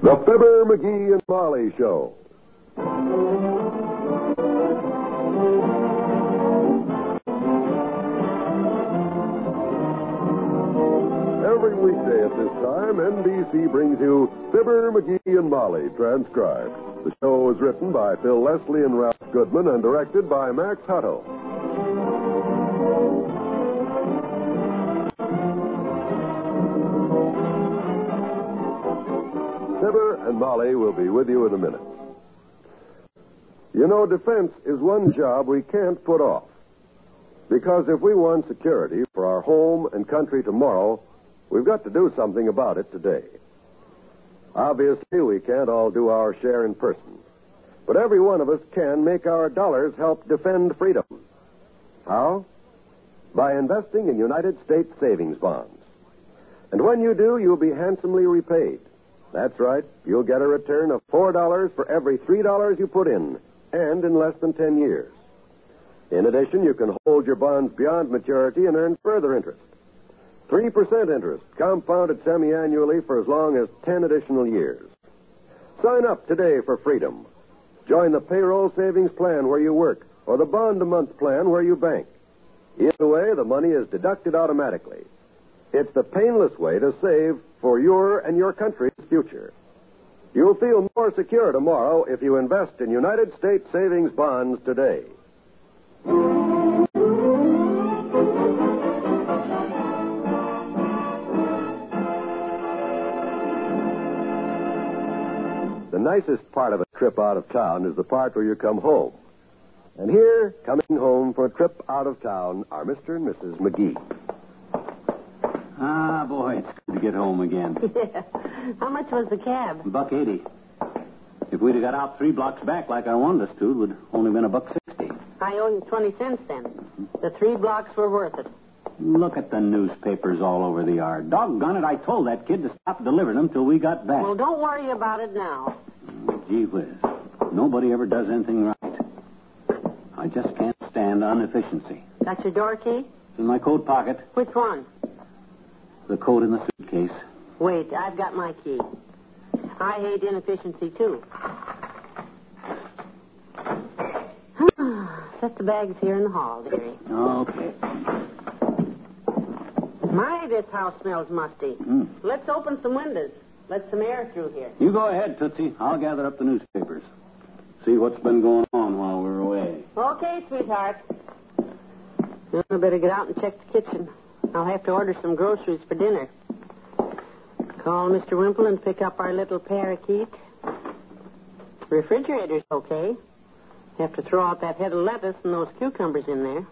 The Fibber, McGee, and Molly Show. Every weekday at this time, NBC brings you Fibber, McGee, and Molly, transcribed. The show is written by Phil Leslie and Ralph Goodman and directed by Max Hutto. Fibber and Molly will be with you in a minute. You know, defense is one job we can't put off. Because if we want security for our home and country tomorrow, we've got to do something about it today. Obviously, we can't all do our share in person. But every one of us can make our dollars help defend freedom. How? By investing in United States savings bonds. And when you do, you'll be handsomely repaid. That's right. You'll get a return of $4 for every $3 you put in, and in less than 10 years. In addition, you can hold your bonds beyond maturity and earn further interest. 3% interest, compounded semi-annually for as long as 10 additional years. Sign up today for freedom. Join the payroll savings plan where you work, or the bond-a-month plan where you bank. Either way, the money is deducted automatically. It's the painless way to save for your and your country's future. You'll feel more secure tomorrow if you invest in United States savings bonds today. The nicest part of a trip out of town is the part where you come home. And here, coming home for a trip out of town, are Mr. and Mrs. McGee. Ah, boy, it's good to get home again. Yeah. How much was the cab? $1.80. If we'd have got out 3 blocks back like I wanted us to, it would only been $1.60. I owe you 20 cents then. The 3 blocks were worth it. Look at the newspapers all over the yard. Doggone it, I told that kid to stop delivering them till we got back. Well, don't worry about it now. Gee whiz. Nobody ever does anything right. I just can't stand inefficiency. Got your door key? It's in my coat pocket. Which one? The coat in the suitcase. Wait, I've got my key. I hate inefficiency, too. Set the bags here in the hall, dearie. Okay. My, this house smells musty. Let's open some windows. Let some air through here. You go ahead, Tootsie. I'll gather up the newspapers. See what's been going on while we're away. Okay, sweetheart. Well, I better get out and check the kitchen. I'll have to order some groceries for dinner. Call Mr. Wimple and pick up our little parakeet. Refrigerator's okay. Have to throw out that head of lettuce and those cucumbers in there.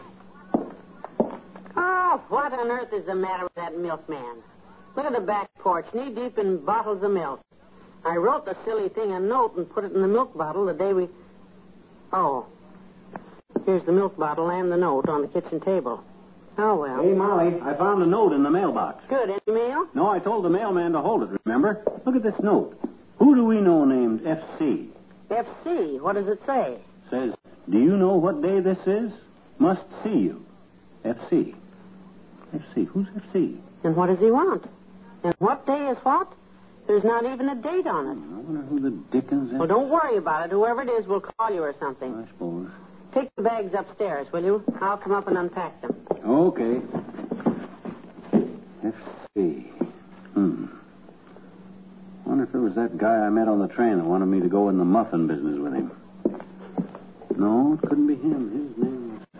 Oh, what on earth is the matter with that milkman? Look at the back porch, knee-deep in bottles of milk. I wrote the silly thing a note and put it in the milk bottle the day we... Oh. Here's the milk bottle and the note on the kitchen table. Oh, well. Hey, Molly, I found a note in the mailbox. Good. Any mail? No, I told the mailman to hold it, remember? Look at this note. Who do we know named F.C.? F.C.? What does it say? Says, do you know what day this is? Must see you. F.C. F.C. Who's F.C.? And what does he want? And what day is what? There's not even a date on it. I wonder who the dickens is. Well, don't worry about it. Whoever it is will call you or something. I suppose. Take the bags upstairs, will you? I'll come up and unpack them. Okay. F.C. Wonder if it was that guy I met on the train that wanted me to go in the muffin business with him. No, it couldn't be him. His name was...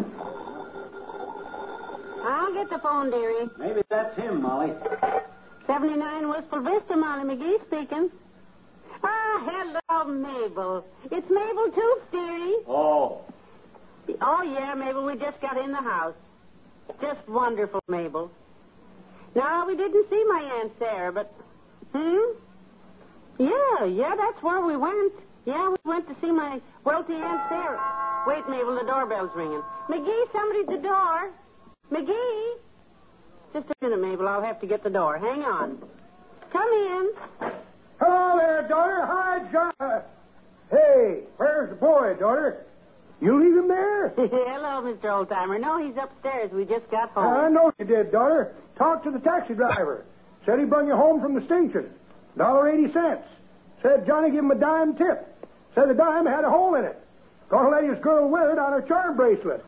I'll get the phone, dearie. Maybe that's him, Molly. 79 Wistful Vista, Molly McGee speaking. Ah, hello, Mabel. It's Mabel Toops, dearie. Oh. Oh, yeah, Mabel, we just got in the house. Just wonderful, Mabel. No, we didn't see my Aunt Sarah, but... Yeah, that's where we went. Yeah, we went to see my wealthy Aunt Sarah. Wait, Mabel, the doorbell's ringing. McGee, somebody at the door. McGee? Just a minute, Mabel. I'll have to get the door. Hang on. Come in. Hello there, daughter. Hi, John. Hey, where's the boy, daughter? You leave him there? Hello, Mr. Oldtimer. No, he's upstairs. We just got home. I know you did, daughter. Talked to the taxi driver. Said he brung you home from the station. $1.80. Said Johnny give him a dime tip. Said the dime had a hole in it. Gonna let his girl wear it on her charm bracelet.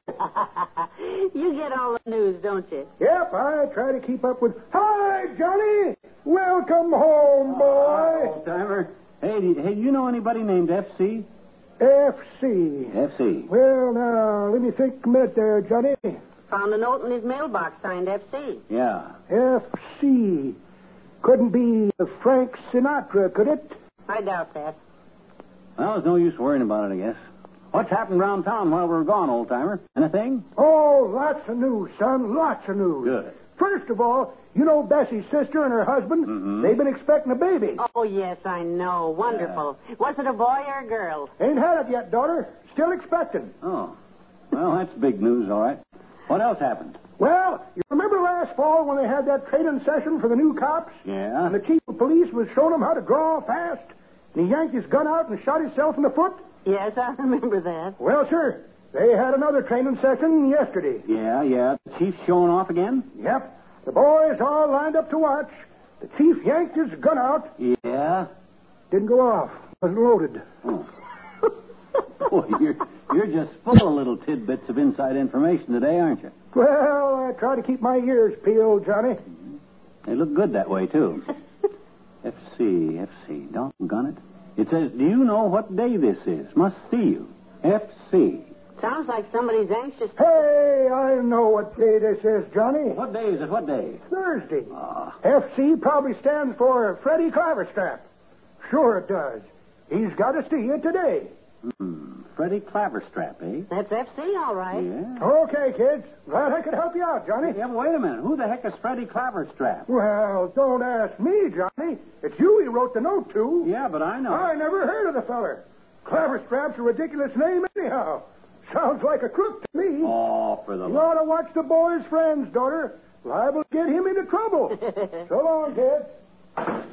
You get all the news, don't you? Yep, I try to keep up with... Hi, Johnny! Welcome home, boy! Old-timer. Hey, do you know anybody named F.C.? F.C. F.C. Well, now, let me think a minute there, Johnny. Found a note in his mailbox signed FC. Yeah. F.C. Couldn't be Frank Sinatra, could it? I doubt that. Well, there's no use worrying about it, I guess. What's happened around town while we were gone, old-timer? Anything? Oh, lots of news, son. Lots of news. Good. First of all, you know Bessie's sister and her husband? Mm-hmm. They've been expecting a baby. Oh, yes, I know. Wonderful. Was it a boy or a girl? Ain't had it yet, daughter. Still expecting. Oh. Well, that's big news, all right. What else happened? Well, you remember last fall when they had that training session for the new cops? Yeah? And the chief of police was showing them how to draw fast? And he yanked his gun out and shot himself in the foot? Yes, I remember that. Well, sir, they had another training session yesterday. Yeah. The chief's showing off again? Yep. The boys all lined up to watch. The chief yanked his gun out. Yeah? Didn't go off. Wasn't loaded. Oh. Boy, you're just full of little tidbits of inside information today, aren't you? Well, I try to keep my ears peeled, Johnny. They look good that way, too. FC, doggone it. It says, do you know what day this is? Must see you. FC. Sounds like somebody's anxious. Hey, I know what day this is, Johnny. What day is it? What day? Thursday. Ah. FC probably stands for Freddie Claverstrap. Sure it does. He's got to see you today. Freddie Claverstrap, eh? That's FC, all right. Yeah. Okay, kids. Glad I could help you out, Johnny. Yeah, but wait a minute. Who the heck is Freddie Claverstrap? Well, don't ask me, Johnny. It's you he wrote the note to. Yeah, but I know. I never heard of the feller. Claverstrap's a ridiculous name anyhow. Sounds like a crook to me. Oh, for the You ought to watch the boy's friends, daughter. Liable to get him into trouble. So long, kids.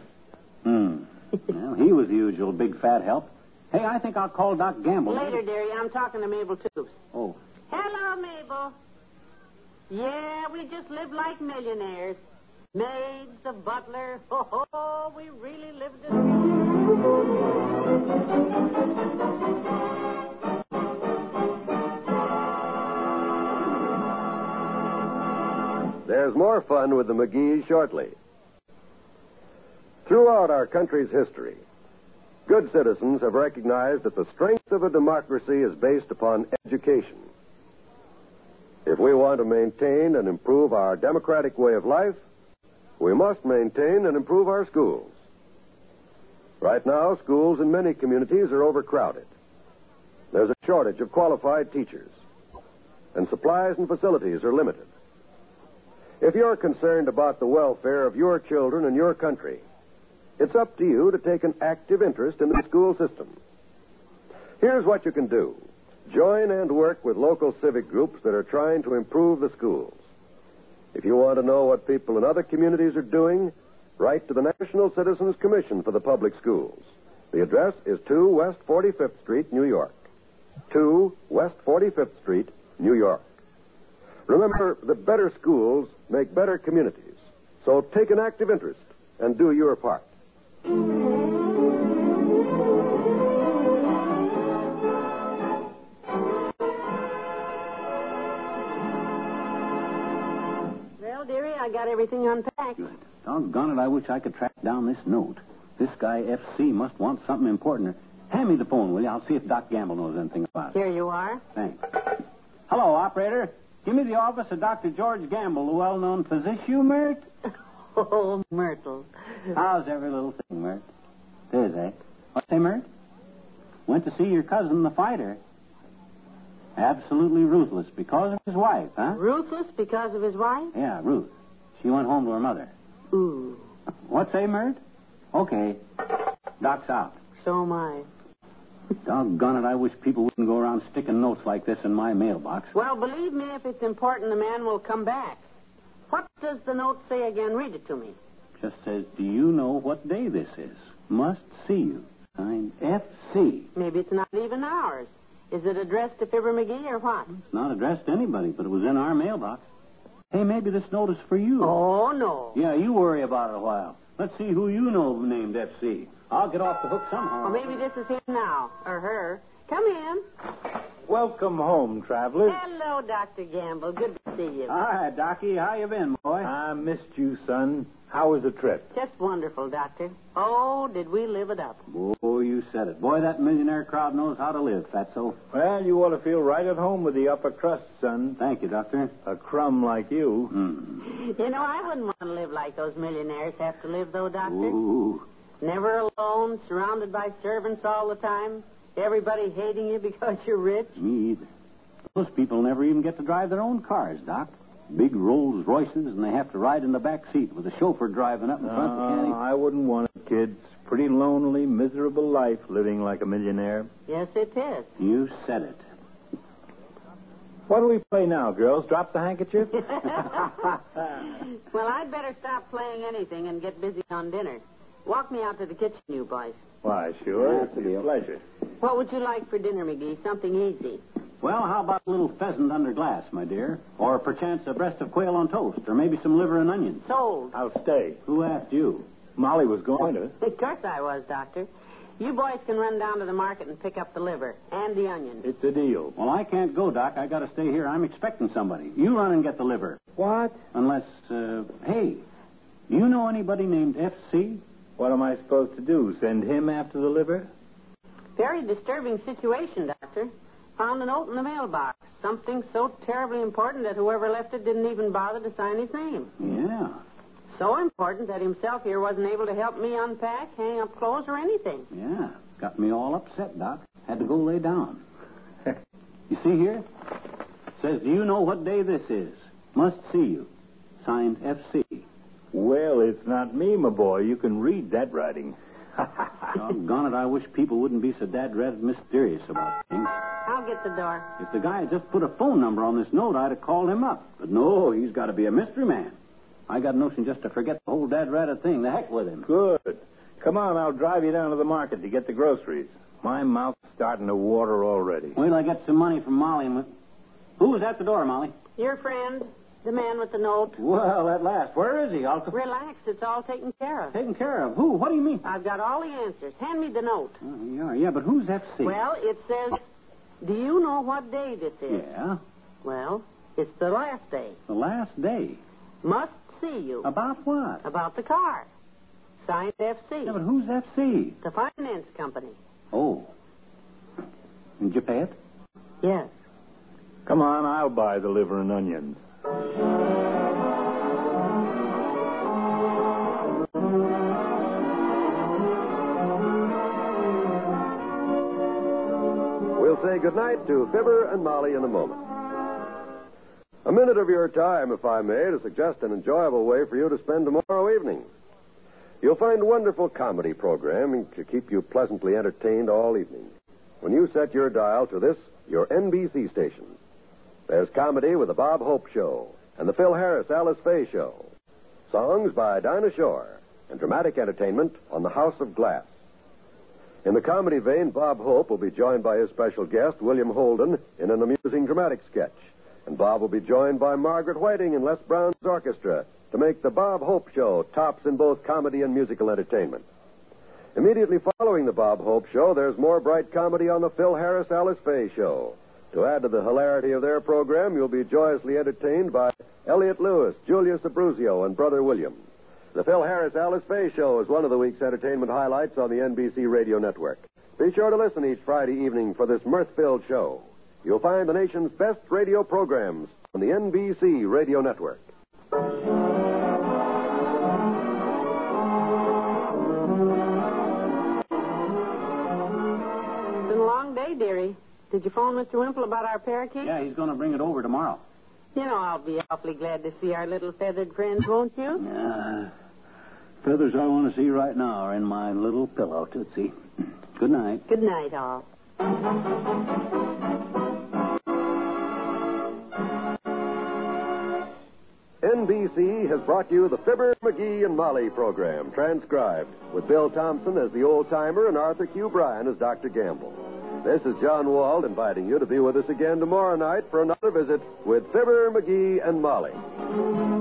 Well, he was the usual big fat help. Hey, I think I'll call Doc Gamble. Later, dearie. I'm talking to Mabel Tubes. Oh. Hello, Mabel. Yeah, we just live like millionaires. Maids, a butler. Oh, we really lived in... There's more fun with the McGees shortly. Throughout our country's history, good citizens have recognized that the strength of a democracy is based upon education. If we want to maintain and improve our democratic way of life, we must maintain and improve our schools. Right now, schools in many communities are overcrowded. There's a shortage of qualified teachers, and supplies and facilities are limited. If you're concerned about the welfare of your children and your country, it's up to you to take an active interest in the school system. Here's what you can do. Join and work with local civic groups that are trying to improve the schools. If you want to know what people in other communities are doing, write to the National Citizens Commission for the Public Schools. The address is 2 West 45th Street, New York. 2 West 45th Street, New York. Remember that better schools make better communities. So take an active interest and do your part. Well, dearie, I got everything unpacked. Good. Doggone it, I wish I could track down this note. This guy, FC, must want something important. Hand me the phone, will you? I'll see if Doc Gamble knows anything about it. Here you are. Thanks. Hello, operator. Give me the office of Dr. George Gamble, the well-known physician, Mert. Oh, Myrtle. How's every little thing, Mert? There's, eh? What say, Mert? Went to see your cousin, the fighter. Absolutely ruthless because of his wife, huh? Ruthless because of his wife? Yeah, Ruth. She went home to her mother. Ooh. What say, Mert? Okay. Doc's out. So am I. Doggone it, I wish people wouldn't go around sticking notes like this in my mailbox. Well, believe me, if it's important, the man will come back. What does the note say again? Read it to me. Just says, do you know what day this is? Must see you. Signed FC. Maybe it's not even ours. Is it addressed to Fibber McGee or what? It's not addressed to anybody, but it was in our mailbox. Hey, maybe this note is for you. Oh, no. Yeah, you worry about it a while. Let's see who you know named FC. I'll get off the hook somehow. Well, maybe this is him now, or her. Come in. Welcome home, travelers. Hello, Dr. Gamble. Good to see you. Hi, Docky. How you been, boy? I missed you, son. How was the trip? Just wonderful, Doctor. Oh, did we live it up. Oh, you said it. Boy, that millionaire crowd knows how to live, Fatso. Well, you ought to feel right at home with the upper crust, son. Thank you, Doctor. A crumb like you. You know, I wouldn't want to live like those millionaires have to live, though, Doctor. Ooh. Never alone, surrounded by servants all the time. Everybody hating you because you're rich. Me either. Those people never even get to drive their own cars, Doc. Big Rolls Royces, and they have to ride in the back seat with a chauffeur driving up in front. I wouldn't want it, kids. Pretty lonely, miserable life living like a millionaire. Yes, it is. You said it. What do we play now, girls? Drop the handkerchief? Well, I'd better stop playing anything and get busy on dinner. Walk me out to the kitchen, you boys. Why, sure. That's a deal. Pleasure. What would you like for dinner, McGee? Something easy. Well, how about a little pheasant under glass, my dear? Or perchance a breast of quail on toast, or maybe some liver and onions. Sold. I'll stay. Who asked you? Molly was going to. Of course I was, Doctor. You boys can run down to the market and pick up the liver and the onions. It's a deal. Well, I can't go, Doc. I got to stay here. I'm expecting somebody. You run and get the liver. What? Unless, hey, you know anybody named FC? What am I supposed to do? Send him after the liver? Very disturbing situation, Doctor. Found a note in the mailbox. Something so terribly important that whoever left it didn't even bother to sign his name. Yeah. So important that himself here wasn't able to help me unpack, hang up clothes, or anything. Yeah. Got me all upset, Doc. Had to go lay down. You see here? It says, do you know what day this is? Must see you. Signed FC. Well, it's not me, my boy. You can read that writing. Doggone it, I wish people wouldn't be so dad-red mysterious about things. I'll get the door. If the guy had just put a phone number on this note, I'd have called him up. But no, he's got to be a mystery man. I got a notion just to forget the whole dad-ratted thing. The heck with him. Good. Come on, I'll drive you down to the market to get the groceries. My mouth's starting to water already. Wait till I get some money from Molly and... Who's at the door, Molly? Your friend, the man with the note. Well, at last. Where is he? Relax, it's all taken care of. Taken care of. Who? What do you mean? I've got all the answers. Hand me the note. Oh, you are. Yeah, but who's FC? Well, it says, do you know what day this is? Yeah. Well, it's the last day. The last day. Must see you. About what? About the car. Signed FC. Yeah, but who's FC? The finance company. Oh. Did you pay it? Yes. Come on, I'll buy the liver and onions. We'll say goodnight to Fibber and Molly in a moment. A minute of your time, if I may, to suggest an enjoyable way for you to spend tomorrow evening. You'll find wonderful comedy programming to keep you pleasantly entertained all evening when you set your dial to this, your NBC station. There's comedy with the Bob Hope Show and the Phil Harris Alice Faye Show. Songs by Dinah Shore and dramatic entertainment on the House of Glass. In the comedy vein, Bob Hope will be joined by his special guest, William Holden, in an amusing dramatic sketch. And Bob will be joined by Margaret Whiting and Les Brown's orchestra to make the Bob Hope Show tops in both comedy and musical entertainment. Immediately following the Bob Hope Show, there's more bright comedy on the Phil Harris Alice Faye Show. To add to the hilarity of their program, you'll be joyously entertained by Elliot Lewis, Julius Abruzio, and Brother William. The Phil Harris Alice Faye Show is one of the week's entertainment highlights on the NBC Radio Network. Be sure to listen each Friday evening for this mirth-filled show. You'll find the nation's best radio programs on the NBC Radio Network. It's been a long day, dearie. Did you phone Mr. Wimple about our parakeet? Yeah, he's going to bring it over tomorrow. You know, I'll be awfully glad to see our little feathered friends, won't you? Feathers I want to see right now are in my little pillow, Tootsie. Good night. Good night, all. NBC has brought you the Fibber, McGee, and Molly program, transcribed, with Bill Thompson as the old-timer and Arthur Q. Bryan as Dr. Gamble. This is John Wald inviting you to be with us again tomorrow night for another visit with Fibber, McGee, and Molly.